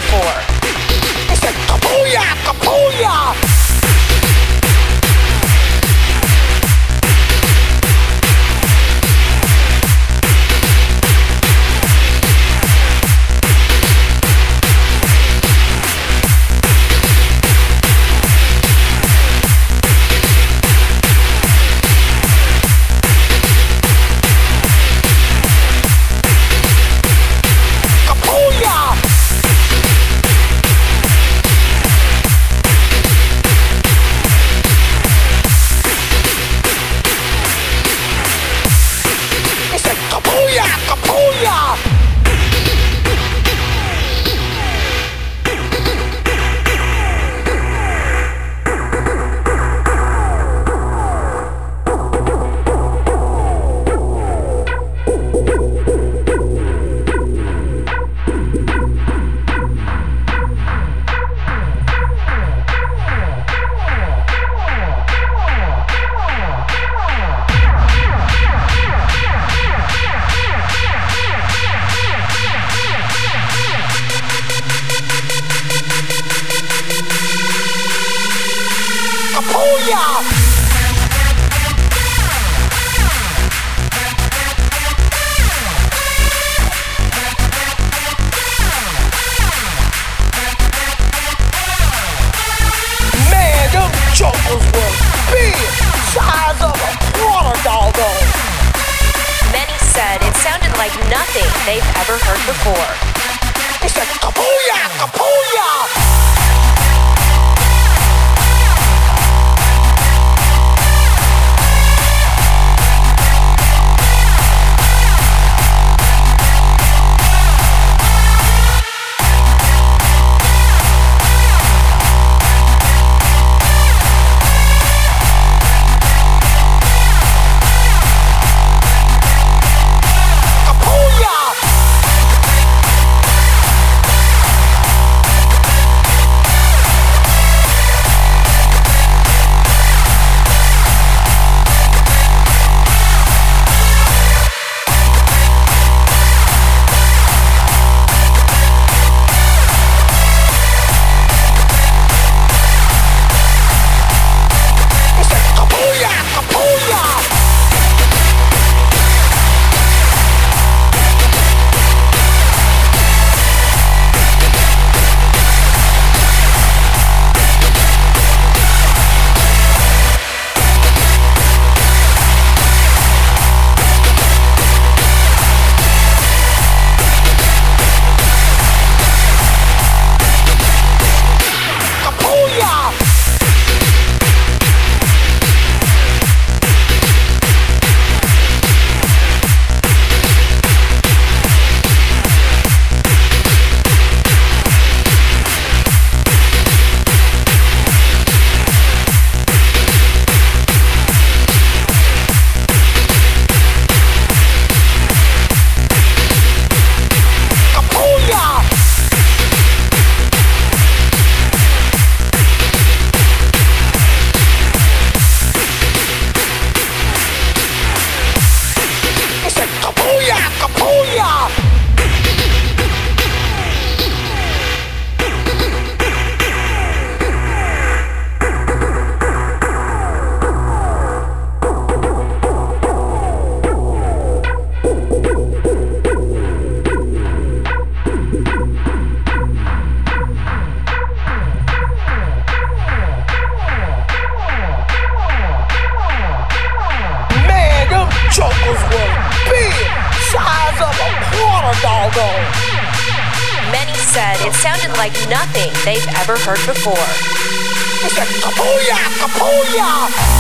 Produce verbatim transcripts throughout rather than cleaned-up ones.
before. I said Kapooyah, Kapooyah! Nothing they've ever heard before. I said Kapooyah, Kapooyah!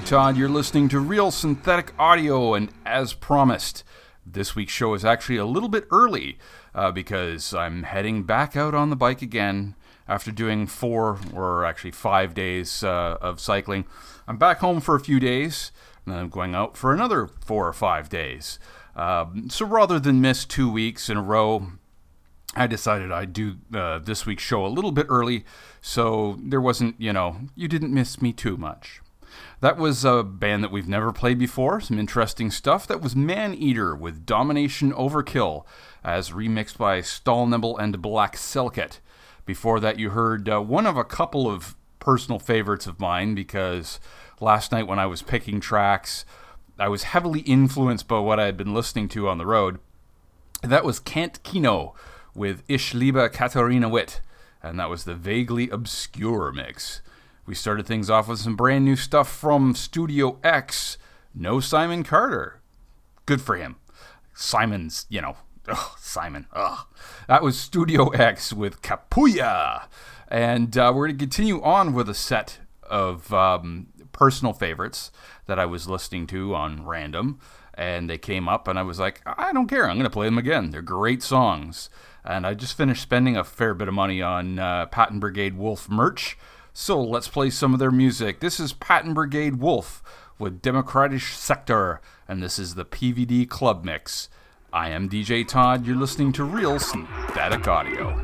Todd. You're listening to Real Synthetic Audio, and as promised, this week's show is actually a little bit early uh, because I'm heading back out on the bike again after doing four or actually five days uh, of cycling. I'm back home for a few days, and then I'm going out for another four or five days. Uh, so rather than miss two weeks in a row, I decided I'd do uh, this week's show a little bit early, so there wasn't, you know, you didn't miss me too much. That was a band that we've never played before, some interesting stuff. That was Maneater with Domination Overkill, as remixed by Stahlnebel and Black Selket. Before that, you heard uh, one of a couple of personal favorites of mine, because last night when I was picking tracks, I was heavily influenced by what I had been listening to on the road. That was Kent Kino with Ich liebe Katharina Witt, and that was the vaguely obscure mix. We started things off with some brand new stuff from Studio X. No Simon Carter. Good for him. Simon's, you know, ugh, Simon, ugh. That was Studio X with Kapuya. And uh, we're going to continue on with a set of um, personal favorites that I was listening to on random. And they came up, and I was like, I don't care. I'm going to play them again. They're great songs. And I just finished spending a fair bit of money on uh, Patent Brigade Wolf merch. So let's play some of their music. This is Patent Brigade Wolf with Demokratisch Sektor, and this is the P V D Club Mix. I am D J Todd. You're listening to Real Synthetic Audio.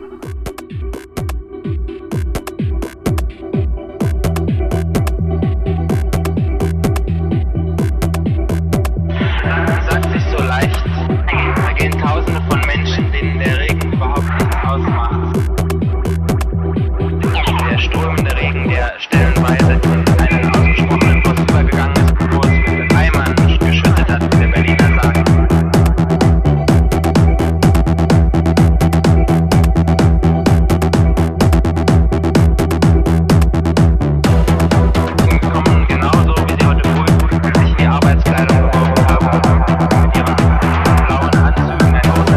Tausende von Menschen, denen der Regen überhaupt nichts ausmacht. Der strömende Regen, der stellenweise in einen ausgesprochenen Fluss übergegangen ist, bevor es mit Eimern geschüttet hat, wie der Berliner sagt. Sie kommen genauso, wie sie heute früh sich in die Arbeitskleidung geworfen haben, mit ihren blauen Anzügen.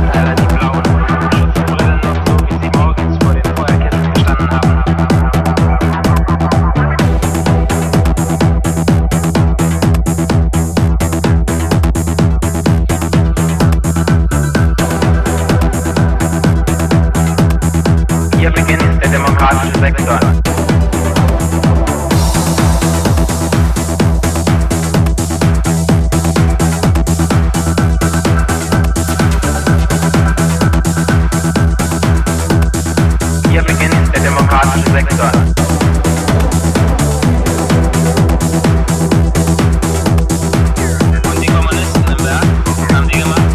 Hier beginnt der demokratische Sektor. Hier beginnt der demokratische Sektor. Und die Kommunisten im Werk, was haben die gemacht?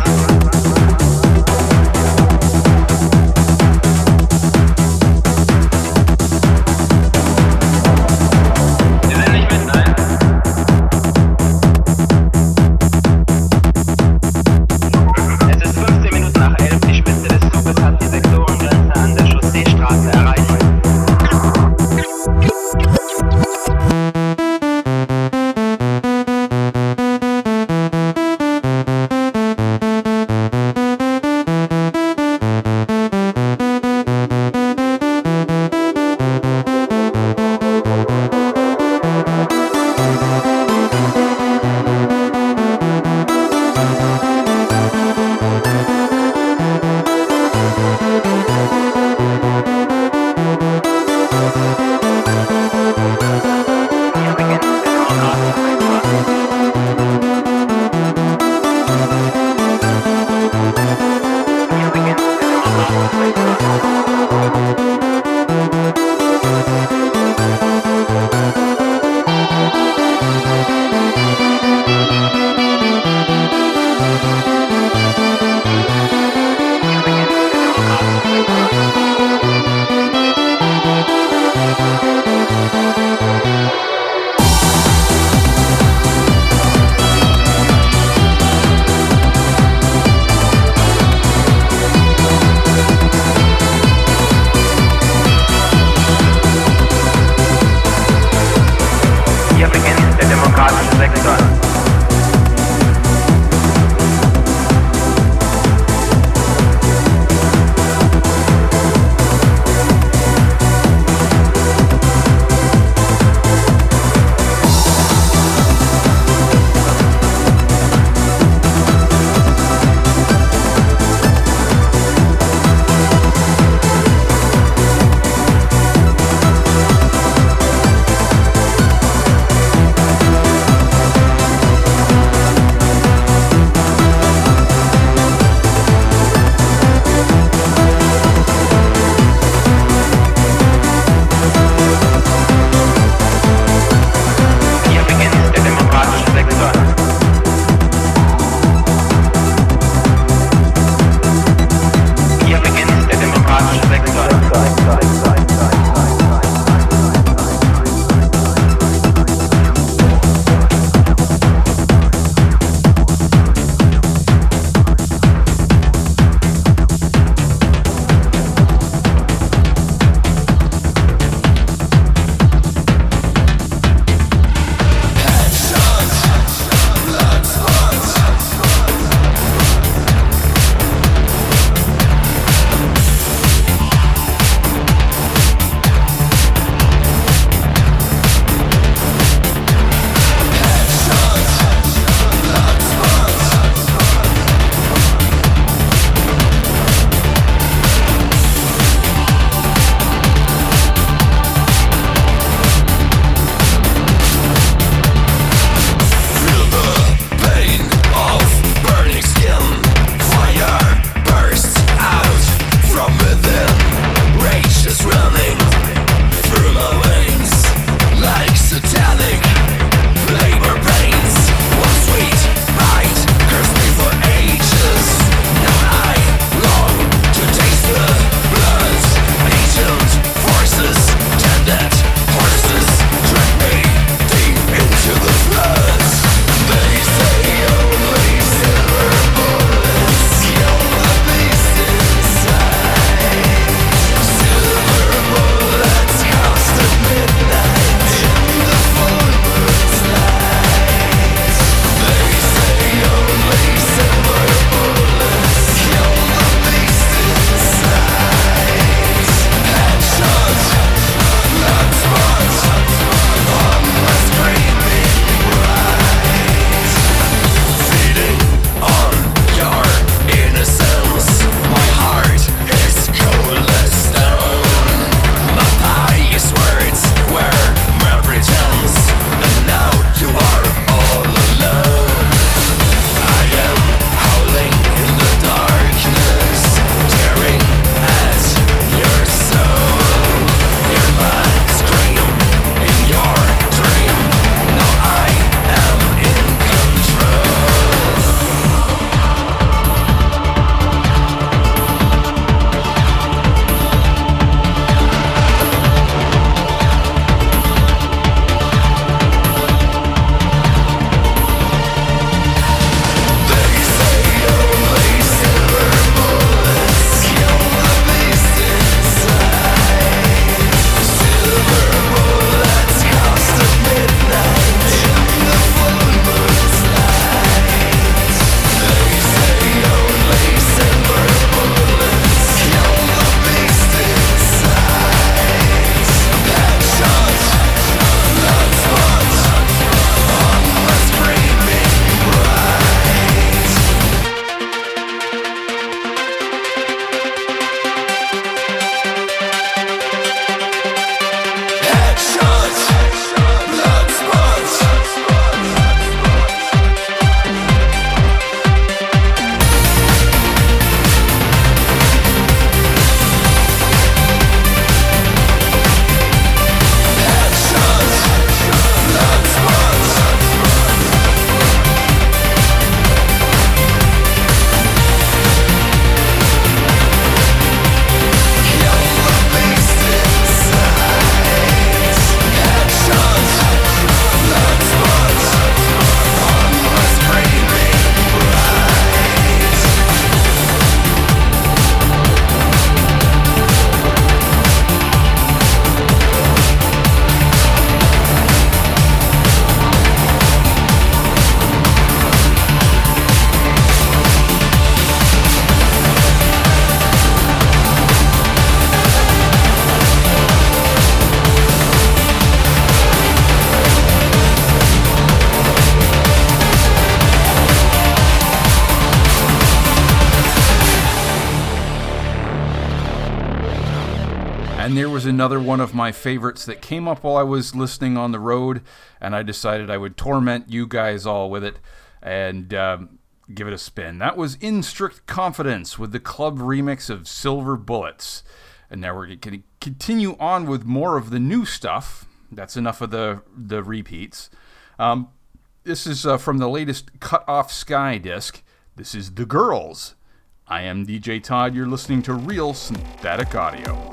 And there was another one of my favorites that came up while I was listening on the road, and I decided I would torment you guys all with it and um, give it a spin. That was In Strict Confidence with the club remix of Silver Bullets. And now we're going to continue on with more of the new stuff. That's enough of the, the repeats. Um, this is uh, from the latest Cut Off Sky disc. This is The Girls. I am D J Todd. You're listening to Real Synthetic Audio.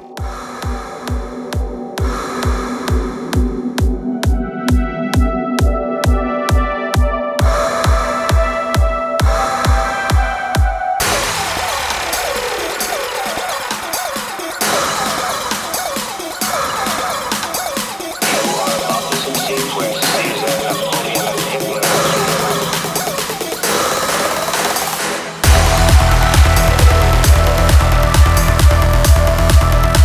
We'll be right back.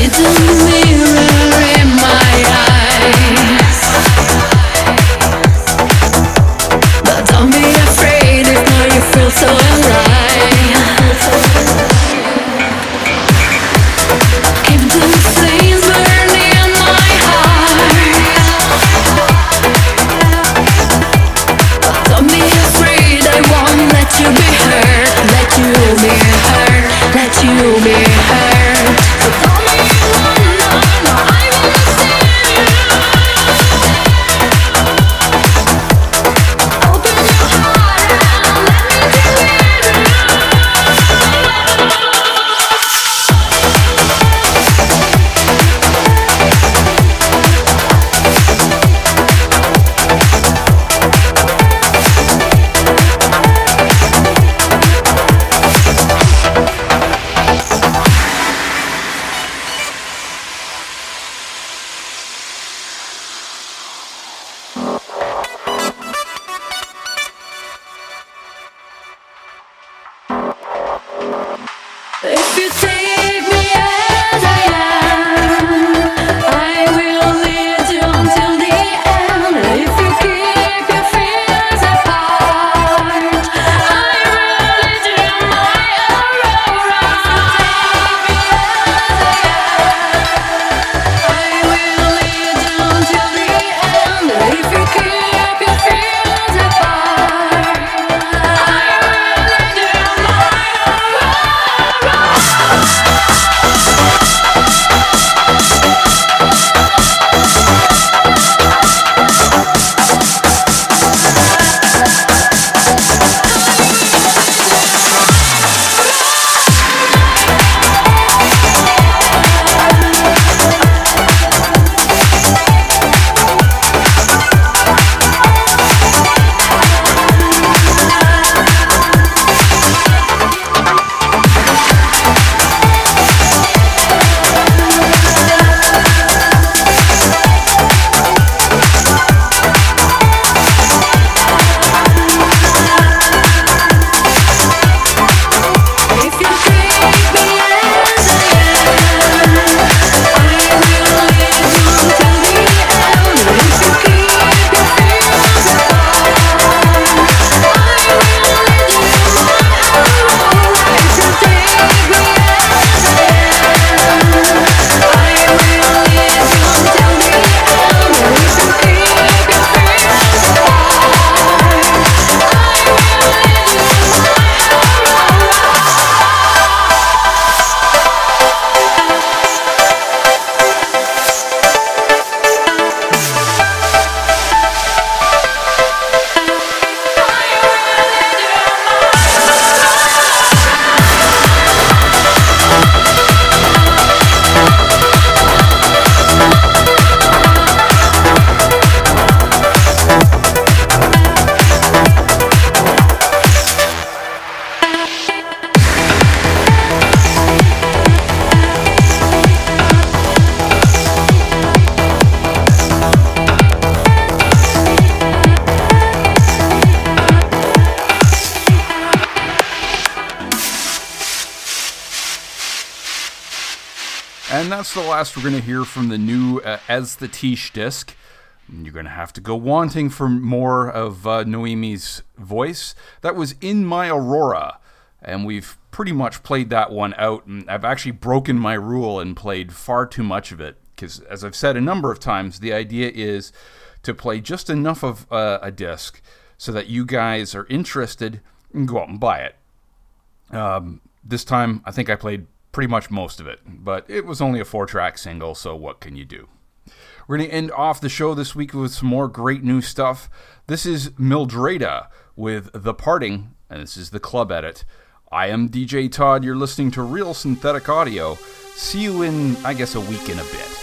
And that's the last we're going to hear from the new uh, As the Tish disc. You're going to have to go wanting for more of uh, Noemi's voice. That was In My Aurora, and we've pretty much played that one out, and I've actually broken my rule and played far too much of it, because as I've said a number of times, the idea is to play just enough of uh, a disc so that you guys are interested and go out and buy it. Um, this time, I think I played pretty much most of it, but it was only a four-track single, so what can you do? We're going to end off the show this week with some more great new stuff. This is Mildreda with The Parting, and this is the club edit. I am D J Todd. You're listening to Real Synthetic Audio. See you in, I guess, a week and a bit.